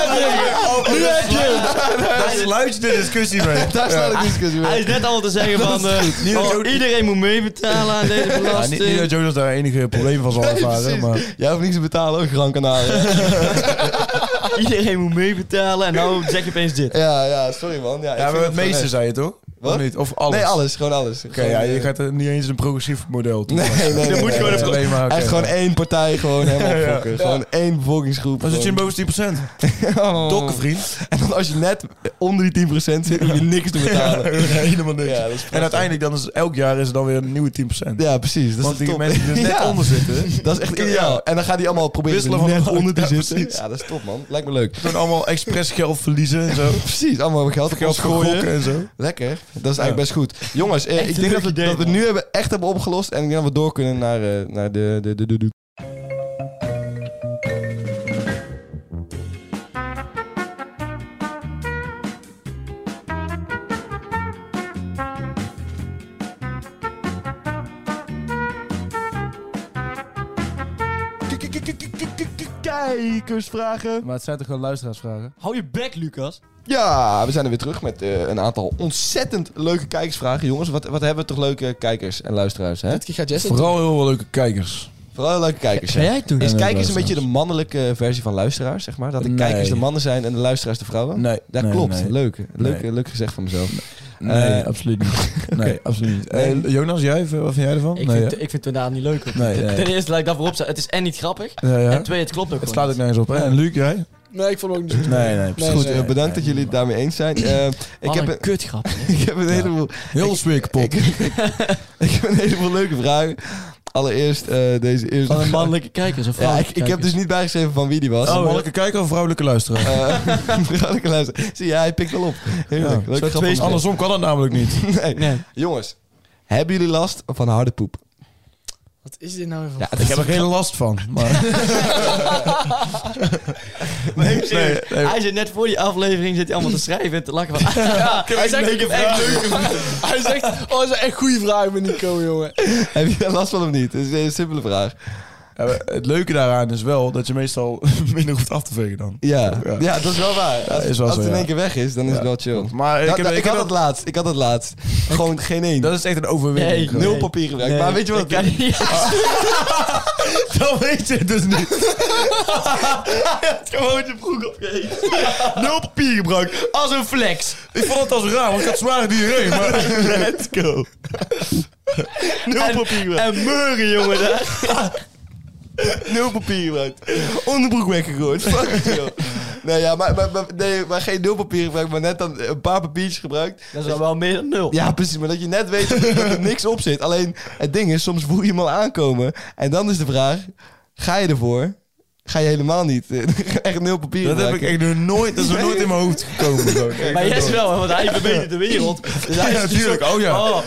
Nu heb je. Daar sluit je de discussie mee. Daar sluit ik discussie mee. Hij is net allemaal te zeggen van... iedereen moet meebetalen aan deze Ja, niet belasting. dat Jonas daar enige probleem van zal ervaren, Precies. maar... Jij hoeft niks te betalen, ook Gran Canaria. Iedereen moet meebetalen en nou zeg je opeens dit. Ja, sorry man. Ja, Ja, maar het meeste zei je toch? Wat? Of niet? Of alles? Nee, alles. Gewoon alles. Oké, ja, je gaat er niet eens een progressief model toe. Nee. moet gewoon een alleen maar... Echt gewoon één partij gewoon helemaal Ja. fokken. Gewoon één bevolkingsgroep. Dan zit je in gewoon. boven 10%. Oh. Dokken, vriend. En dan als je net onder die 10% zit, hoef je niks te betalen. Helemaal niks. Ja, dat is En uiteindelijk dan is elk jaar is er dan weer een nieuwe 10%. Ja, precies. Dat Want is die top. mensen die er net Ja. onder zitten... Dat is echt ideaal. En dan gaan die allemaal proberen Wisselen er van net de onder te ja, zitten. precies. Ja, dat is top, man. Lijkt me leuk. Gewoon allemaal expres geld verliezen en zo. Precies, allemaal geld op Geld ons gooien. gokken en zo. Lekker. Dat is eigenlijk best goed. Jongens, ik een denk leuk dat idee, we het man. nu echt hebben opgelost. En ik denk dat we door kunnen naar de... Kijkersvragen. Maar het zijn toch gewoon luisteraarsvragen? Hou je bek, Lucas. Ja, we zijn er weer terug met een aantal ontzettend leuke kijkersvragen. Jongens, wat hebben we toch leuke kijkers en luisteraars, hè? Dit keer gaat Jesse. Vooral heel veel leuke kijkers. Vooral leuke kijkers. Ga hè? jij het doen? Is En kijkers een luisteraars. beetje de mannelijke versie van luisteraars, zeg maar? Dat de Nee. kijkers de mannen zijn en de luisteraars de vrouwen? Nee. Dat nee, klopt. nee. Leuk gezegd van mezelf. Nee, absoluut niet. Nee, absoluut niet. Nee. Jonas, jij, wat vind jij ervan? Ik Nee, vind, hè? ik vind het inderdaad niet leuk. Nee, nee. Ten eerste, laat ik dat voorop staan. Het is en niet grappig. Ja, ja. En twee, het klopt ook Het gewoon slaat ook niet. nergens op. Hè? En Luc, jij? Nee, ik vond het ook niet zo. Nee, precies. Goed, nee, bedankt dat jullie het daarmee eens zijn. Ik heb een kutgrap. ik heb een heleboel... Heel de sfeer kapot. Ik heb een heleboel leuke vragen. Allereerst deze eerste Van een vraag. mannelijke kijkers of Ja, vrouwelijke ik heb dus niet bijgeschreven van wie die was. Een mannelijke kijker of vrouwelijke luisteraar? Vrouwelijke luister. Zie je, hij pikt wel op. Heerlijk. Ja, Leuk zo grappig. twee- Andersom kan dat namelijk niet. Nee. Nee. Jongens, hebben jullie last van harde poep? Wat is dit nou weer voor... Ja, Ik heb er geen last van. Maar... Nee, nee. Hij zit net voor die aflevering zit hij allemaal te schrijven en te lachen van... Ja, Hij zegt echt leuke Hij zegt, oh, dat is een echt goede vraag met Nico, jongen. Heb je daar last van of niet? Dat is een simpele vraag. Ja, maar het leuke daaraan is wel dat je meestal minder hoeft af te vegen dan. Ja, dat is wel waar. Als, is wel als zo, het in ja. één keer weg is, dan is het wel chill. Maar Ik had het laatst. Gewoon geen één. Dat is echt een overwinning. Nee, gewoon. Nul papier gebruikt. Nee, Maar weet je wat? ik kan niet. Dat weet je dus niet. Gewoon de broek opgegeven. Nul papier gebruikt. Als een flex. Ik vond het als raar, want ik had zwaarder die hierheen. Maar let's go. Nul papier gebruikt. En meuren, jongen, daar. Nul papier gebruikt. Onderbroek weggegooid. Fuck it, joh. Nee, ja, maar geen nul papier gebruikt, maar net dan een paar papiertjes gebruikt. Dat is wel meer dan nul. Ja, precies. Maar dat je net weet dat er niks op zit. Alleen, het ding is, soms voel je hem al aankomen. En dan is de vraag, ga je ervoor? ga je helemaal niet. Echt 0 papier. Dat heb ik echt nog nooit, dat is nog nooit in mijn hoofd gekomen. Gewoon. Maar Jesse wel, want hij verbetert de wereld. Dus hij Ja, natuurlijk. Oh ja.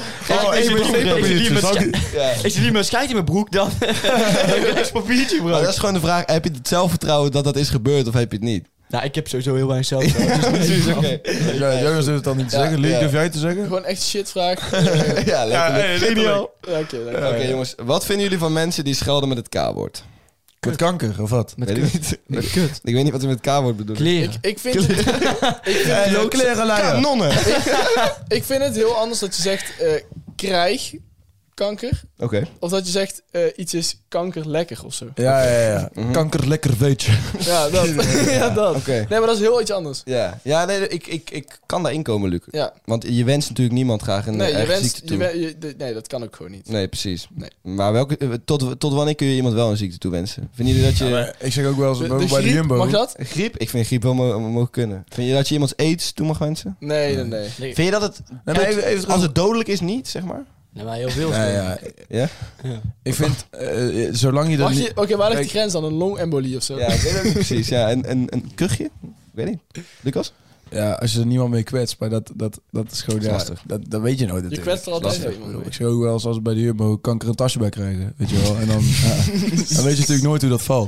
Ik zie niet meer schijt in mijn broek, dan heb ik een papiertje Maar gebruikt. dat is gewoon de vraag, heb je het zelfvertrouwen dat dat is gebeurd of heb je het niet? Nou, ik heb sowieso heel weinig zelfvertrouwen. Precies, oké. Ja, Jonas durft het dan niet te zeggen. Luc, ja. durf jij te zeggen? Gewoon echt shitvraag. Ja, lekker. geniaal. Oké, jongens. Wat vinden jullie van mensen die schelden met het K-woord? Met kanker, of wat? Met Weet ik kut. niet. Met kut. Ik weet niet wat ze met K-woord bedoelen. Kleren. Ik vind het... Klerenleier. Ik vind het heel anders dat je zegt krijg kanker. Oké. Of dat je zegt iets is kanker lekker of zo. Ja. Kanker lekker weet je. Ja, dat. Ja, dat. Oké. Nee, maar dat is heel iets anders. Ja, nee, ik kan daarin komen, Luc. Ja. Want je wenst natuurlijk niemand graag een Nee, erge ziekte toe. nee, dat kan ook gewoon niet. Nee, precies. Nee. Maar tot wanneer kun je iemand wel een ziekte toewensen? Vinden jullie dat je... Ja, maar ik zeg ook wel eens De bij de griep, Jumbo. mag dat? Griep? Ik vind griep wel mogen kunnen. Vind je dat je iemands aids toe mag wensen? Nee. Vind je dat het... Nee, maar even als het dodelijk is niet, zeg maar? Nee, maar heel veel. Ja. Ja? Ik vind, zolang je dat Mag niet... je, oké, waar ligt de Kijk. grens dan? Een longembolie of zo? Ja, ik weet het niet precies. Ja, een kuchje? Weet niet. Lucas? Ja, als je er niemand mee kwetst, maar dat is gewoon... Dat is ja, lastig. dat weet je nooit Je natuurlijk. kwetst er altijd Lastig. wel iemand mee. Ik zou ook wel eens als we bij de Jumbo kanker een tasje bij krijgen, weet je wel. En dan, dan weet je natuurlijk nooit hoe dat valt.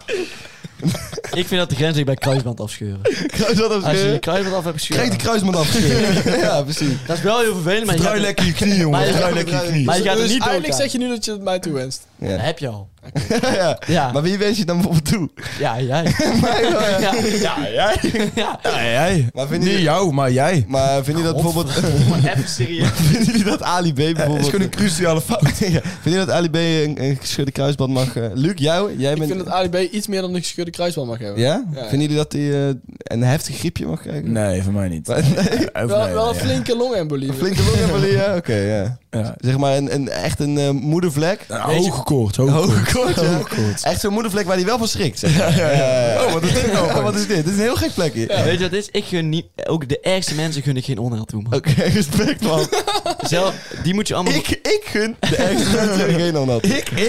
Ik vind dat de grens ligt bij kruisband afscheuren. Kruisband Als je je kruisband af hebt Krijg gescheurd. die kruisband afgescheurd. Ja, precies. Dat is wel heel vervelend, maar je Draai gaat, lekker je knie, jongen. Maar je- Draai lekker je knie. maar je gaat er Dus niet eigenlijk dood zeg je nu dat je het mij toewenst. Dat Ja. heb je al. Ja. Ja. Maar wie wens je dan bijvoorbeeld toe? Ja, jij. Ja, jij. Ja. Ja, jij. Maar vinden Niet jullie, jou, maar jij. maar vinden jullie dat bijvoorbeeld... Even serieus. Vinden jullie dat Ali B Het is bijvoorbeeld... gewoon een cruciale fout. Ja. Vinden jullie dat Ali B een gescheurde kruisband mag... Luc, jij Ik bent... vind dat ADB iets meer dan een gescheurde kruisband mag hebben. Ja? Ja. Vinden jullie dat hij een heftig griepje mag krijgen? Nee, voor mij niet. Nee. Wel een flinke longembolie. Een flinke longembolie, ja? Oké, ja. Ja. Zeg maar echt een moedervlek. Hoge koorts. Hoge koorts, ja. Hoge koorts. Echt zo'n moedervlek waar hij wel van schrikt, zeg maar. Oh, wat is dit nou? Ja, wat is dit? Dit is een heel gek plekje. Weet je wat het is? Ik gun niet... Ook de ergste mensen gun ik geen onheil toe, man. Oké, respect, man. Die moet je allemaal... Ik gun de ergste mensen geen onhand.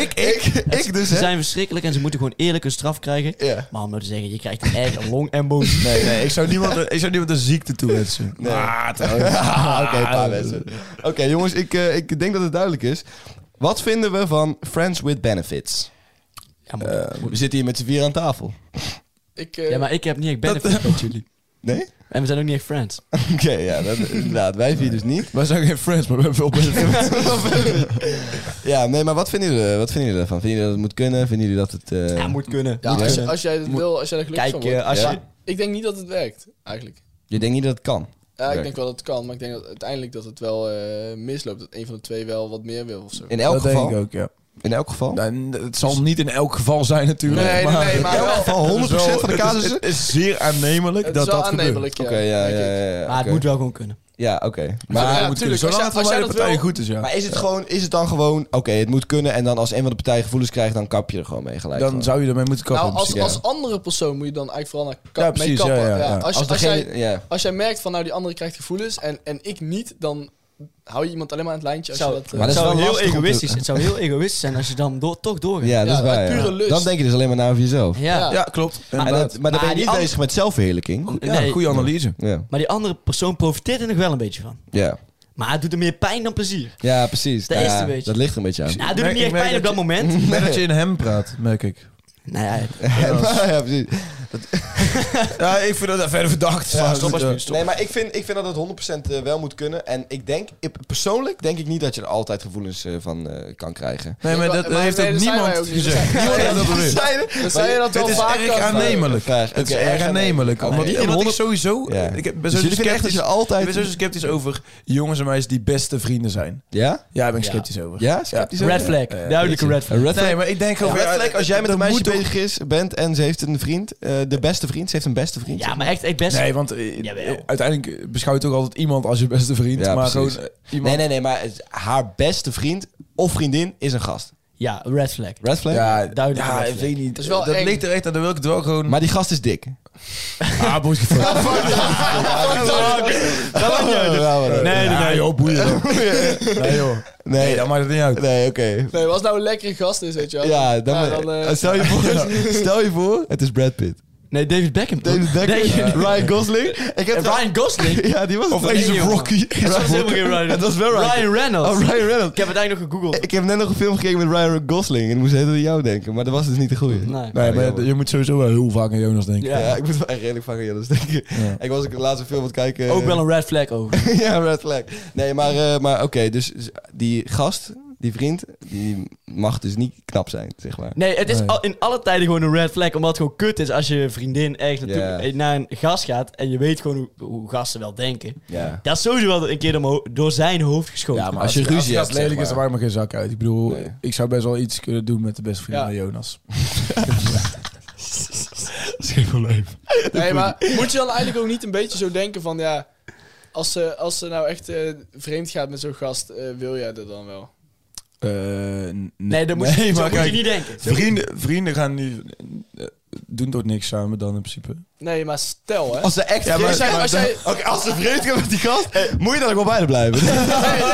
Ik dus, Ze hè? zijn verschrikkelijk en ze moeten gewoon eerlijk een straf krijgen. Ja. Maar om nou te zeggen, je krijgt een erg longembolie. Nee, ik zou niemand een ziekte toewensen. Nee. Trouwens. Oké, een paar mensen. Oké, jongens, ik denk dat het duidelijk is. Wat vinden we van Friends with Benefits? Ja, maar, We zitten hier met z'n vier aan tafel. ja, maar ik heb niet echt benefit met jullie. Nee? En we zijn ook niet echt friends. Oké, ja, inderdaad. Wij vier dus niet. Wij zijn geen friends, maar we hebben veel benefits. Ja, nee, maar wat vinden jullie ervan? Vinden jullie dat het moet kunnen? Vinden jullie dat het... Ja, moet kunnen. Ja, als jij het wil, als jij er gelukkig van Kijk, wordt. als Ja. je... Ik denk niet dat het werkt, eigenlijk. Je denkt niet dat het kan? Ja, ik Werkt. denk wel dat het kan, maar ik denk dat uiteindelijk dat het wel misloopt. Dat een van de twee wel wat meer wil of zo. In elk Dat geval? denk ik ook, ja. In elk geval? Nou, het zal niet in elk geval zijn natuurlijk. Nee, maar In elk wel. geval 100% Het is wel- van de casussen? Het is zeer aannemelijk Het is dat wel dat gebeurt. aannemelijk, ja. Oké, ja. Maar het oké. moet wel gewoon kunnen. Ja, oké. Maar Maar ja, het moet kunnen. tuurlijk, als Zolang jij- het voor als beide jij dat partijen wil- goed is, ja. Maar is het dan gewoon... Oké, het moet kunnen en dan als een van de partijen gevoelens krijgt, dan kap je er gewoon mee gelijk. Dan gewoon. zou je ermee moeten kappen. Nou, in principe. als andere persoon moet je dan eigenlijk vooral Ja, mee precies, kappen. ja, ja. Als degene- jij, ja. als jij merkt van, nou, die andere krijgt gevoelens en ik niet, dan hou je iemand alleen maar aan het lijntje. Als Zou- je dat, Maar dat is het, zou wel heel lastig om te- egoïstisch, het zou heel egoïstisch zijn als je dan toch doorgaat. Ja, dat is Ja, waar. uit ja. pure lust. Dan denk je dus alleen maar na over jezelf. Ja. Ja, klopt. Maar Inderdaad. dan ben je Maar niet die andere- bezig met zelfverheerlijking. Ja, Nee. goede analyse. Ja. Maar die andere persoon profiteert er nog wel een beetje van. Ja. Maar het doet er meer pijn dan plezier. Ja, precies. Dat is het een beetje. Dat ligt er een beetje aan. Nou, het doet er Ik niet echt merk pijn op dat dat moment. Ik merk dat je in hem praat, merk ik. Nou ja, Ja, precies. Ja, ik vind dat verder verdacht. Ja, Maar stop goed, alsjeblieft. Nee, maar ik vind dat het 100% wel moet kunnen. En ik denk, persoonlijk denk ik niet dat je er altijd gevoelens van kan krijgen. Nee, maar dat Maar heeft nee, ook dat zijn niemand wij ook niet. gezegd. Dat Niemand zijn- heeft dat beweerd. Dan zei je dat wel Het is vaak. erg als- aannemelijk. Vraag. Het is Oké, erg aannemelijk. Oké. Omdat Niet ik in sowieso... Ja. Ik ben Dus zo jullie vinden echt dat je altijd... Ik ben zo sceptisch over jongens en meisjes die beste vrienden zijn. Ja? Ja, daar ben ik Ja. sceptisch over. Ja? Sceptisch red over? flag. Duidelijke red flag. Een red flag? Nee, maar ik denk Een over... red flag als jij met een dat meisje moet toch- bezig bent en ze heeft een vriend, de beste vriend, ze heeft een beste vriend. Ja, maar echt best... Nee, want Jawel. uiteindelijk beschouwt toch altijd iemand als je beste vriend. Ja, maar precies. gewoon iemand... Nee, maar haar beste vriend of vriendin is een gast. Ja, red flag. Red flag? Ja, Duidelijk ja, red ik flag. weet niet. Dat is wel dat eng. ligt er echt aan. Dan wil ik het wel gewoon... Maar die gast is dik. boys gefuckt. Nee, joh, boeien. Nee, joh. Nee, dat maakt het niet uit. Nee, oké. Nee, als nou een lekkere gast is, weet je wel. Ja, dan stel je voor, het is Brad Pitt. Nee, David Beckham. David Beckham, Ryan Gosling. Ryan Gosling? Ja, die was Of Ace of Rocky. Het was helemaal geen Ryan. Het was wel Ryan Reynolds. Oh, Ryan Reynolds. Ik heb het eigenlijk nog gegoogeld. Ik heb net nog een film gekeken met Ryan Gosling en moest helemaal aan jou denken. Maar dat was dus niet de goeie. Nee. Nee, maar je moet sowieso wel heel vaak aan Jonas denken. Ja, ik moet wel echt redelijk vaak aan Jonas denken. Ja. Ik was ook de laatste film aan het kijken. Ook wel een red flag over. Ja, red flag. Nee, maar oké, dus die gast, die vriend, die mag dus niet knap zijn, zeg maar. Nee, het is Nee. in alle tijden gewoon een red flag. Omdat het gewoon kut is als je vriendin echt naar een gast gaat. En je weet gewoon hoe gasten wel denken. Ja. Dat is sowieso wel een keer door zijn hoofd geschoten. Ja, maar Als je ruzie hebt, lelijk zeg is, dan maar. maakt me geen zak uit. Ik bedoel, Nee. ik zou best wel iets kunnen doen met de beste vriend Ja. van Jonas. Dat is geen probleem. Nee, maar moet je dan eigenlijk ook niet een beetje zo denken van... Ja, als ze nou echt vreemd gaat met zo'n gast, wil jij er dan wel? Nee, dat moet je kijk, niet denken. Vrienden gaan niet... doen toch niks samen dan in principe. Nee, maar stel, hè. Als ze echt Ja, maar- vreemd gaan- als jij- Oké, als ze vreemd gaan met die gast, moet je dan ook wel bij blijven. Nee.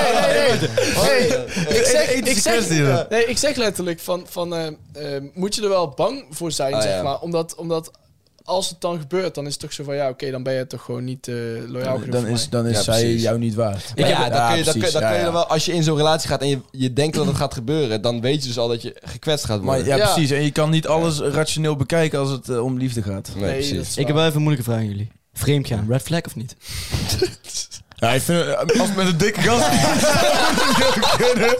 Ik zeg letterlijk van moet je er wel bang voor zijn, Ah, zeg ja. maar. Omdat als het dan gebeurt, dan is het toch zo van... Ja, oké, dan ben je toch gewoon niet loyaal genoeg voor mij. Dan is Ja, zij precies. jou niet waard. Maar ja, dan kun je precies. dan Ja. wel, als je in zo'n relatie gaat en je denkt dat het gaat gebeuren, dan weet je dus al dat je gekwetst gaat Maar worden. ja, Ja. prehet. En je kan niet alles rationeel bekijken als het om liefde gaat. Nee, dat precies. is Ik heb waar. wel even een moeilijke vraag aan jullie. Vreemd gaan, red flag of niet? Ja, ik vind, als het met een dikke gast kunnen.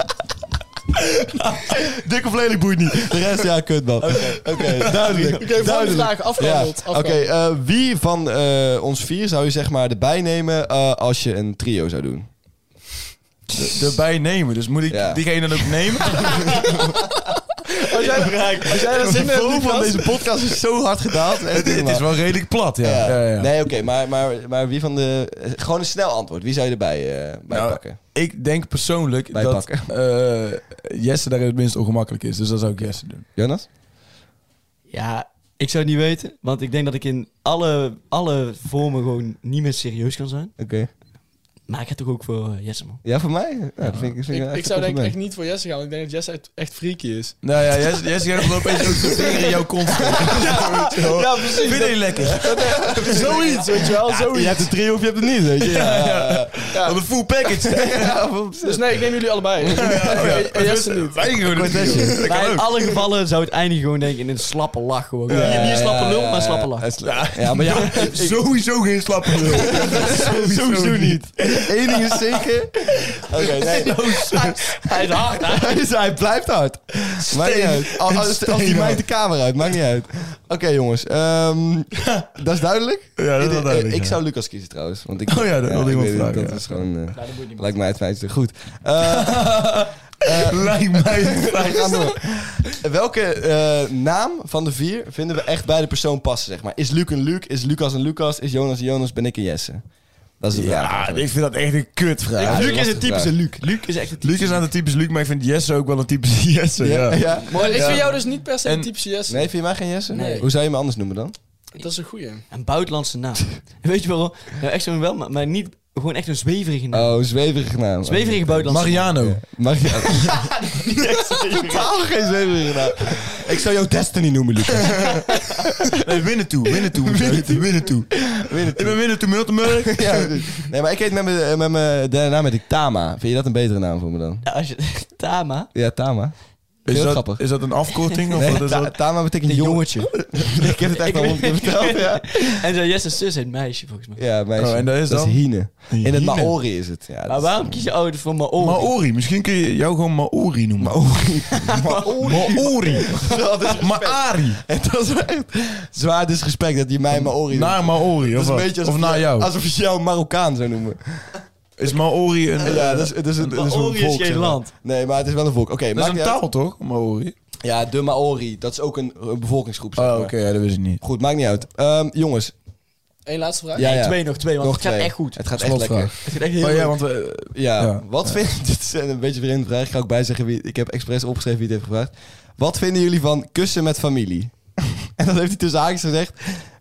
Dik of lelijk boeit niet. De rest, ja, kut man. Oké, duidelijk. Oké, volgende duidelijk. vraag, afgehandeld. Ja. Oké, wie van ons 4 zou je zeg maar erbij nemen als je een trio zou doen? Erbij nemen. Dus moet ik Ja. diegene dan ook nemen? Als jij er zin in De hebt, niveau van Lucas, deze podcast is zo hard gedaald. Het is wel redelijk plat, ja. Ja. Ja. Nee, oké, maar wie van de... Gewoon een snel antwoord. Wie zou je erbij bij Nou, pakken? Ik denk persoonlijk Bij dat pakken. Jesse daar het minst ongemakkelijk is. Dus dat zou ik Jesse doen. Jonas? Ja, ik zou het niet weten. Want ik denk dat ik in alle vormen gewoon niet meer serieus kan zijn. Oké. Maar ik ga toch ook voor Jesse, man. Ja, voor mij? Ja, dat vind ik ik echt zou een denk ik echt compliment. niet voor Jesse gaan. Want ik denk dat Jesse echt freaky is. Nou ja, Jesse gaat dan opeens ook zijn vinger in jouw kont. Ja, precies. Vind je lekker? Zoiets, weet je wel. Je Zoiets. hebt een trio of je hebt het niet, weet je. Ja. Wat een full package. Dus nee, ik neem jullie allebei. En Jesse niet. Wij gewoon een trio. Maar in alle gevallen zou het eindigen gewoon denk ik in een slappe lach gewoon. Niet een slappe lul, maar een slappe lach. Ja, maar ja, Sowieso geen slappe lul. sowieso niet. Eén ding is zeker. Oké, nee. Hij is hard, hè? Hij blijft hard. Maakt niet uit. Als die mijt de kamer uit, maakt niet uit. Oké, jongens. Dat is duidelijk? Ja, dat is wel duidelijk, Ik ja. zou Lucas kiezen trouwens. Want ik, Oh ja, dat wilde iemand ik weet het, vragen, Dat ja. is gewoon... Nou, dat moet niet. lijkt mij het fijnste. Goed. Lijkt mij. We gaan door. Welke naam van de 4 vinden we echt bij de persoon passen, zeg maar? Is Luc een Luc? Is Lucas een Lucas? Is Jonas een Jonas? Ben ik een Jesse? Dat is de vraag. Ja, eigenlijk. ik vind dat echt een kutvraag. Ja, Luc dat is was een de typische vraag. Luc. Luc is echt een Luc is aan de typische Luc, maar ik vind Jesse ook wel een typische Jesse. Ja. Ja? Maar ik Ja. vind jou dus niet per se een En- typische Jesse. Nee, vind je mij geen Jesse? Nee. Hoe zou je me anders noemen dan? Dat is een goeie. Een buitenlandse naam. Weet je waarom? Nou, echt zo'n wel, maar niet gewoon echt een zweverige naam. Oh, zweverige naam. Zweverige buitenlandse naam. Mariano. Mariano. Totaal geen zweverige naam. Ik zou jou Destiny noemen, Lucas. Nee, winnen toe. Winnen toe. Ik ben winnen toe Miltenburg. Ja, precies. Nee, maar ik heet met mijn derde naam heet ik Tama. Vind je dat een betere naam voor me dan? Ja, als je, Tama. Ja, Tama. Heel grappig. Is dat een afkorting? Of Nee, wat is dat? Tama betekent Een jong. jongetje. Ik heb het echt al 100 keer verteld, ja. En zo Jesse's zus heet meisje, volgens mij. Ja, meisje. Oh, en dat is dan? Hine. In het Hine. Maori is het. Ja, dat Maar is- waarom kies je ouder voor Maori? Maori. Misschien kun je jou gewoon Maori noemen. Maori. Maari. En dat is wel echt zwaar disrespect dat je mij Maori noemt. Naar Maori. Dat Of, is een wat? beetje Of naar jou. alsof je jou Marokkaan zou noemen. Is Maori een... Ja, dat is een Maori is volk, geen zeg maar. land. Nee, maar het is wel een volk. Oké, dat is maakt een niet uit. taal, toch? Maori. Ja, de Maori. Dat is ook een bevolkingsgroep, zeg Oh, maar. oké. Ja, dat wist ik niet. Goed, maakt niet uit. Jongens. Eén laatste vraag. Ja, Nee, ja. twee, want Nog het gaat twee. echt goed. Het gaat echt Slotvraag. lekker. Het gaat echt heel Oh ja, goed. want... Ja, Ja. dit is een beetje een vreemde vraag. Ik ga ook bijzeggen wie... Ik heb expres opgeschreven wie het heeft gevraagd. Wat vinden jullie van kussen met familie? En dat heeft hij tussen haakjes gezegd.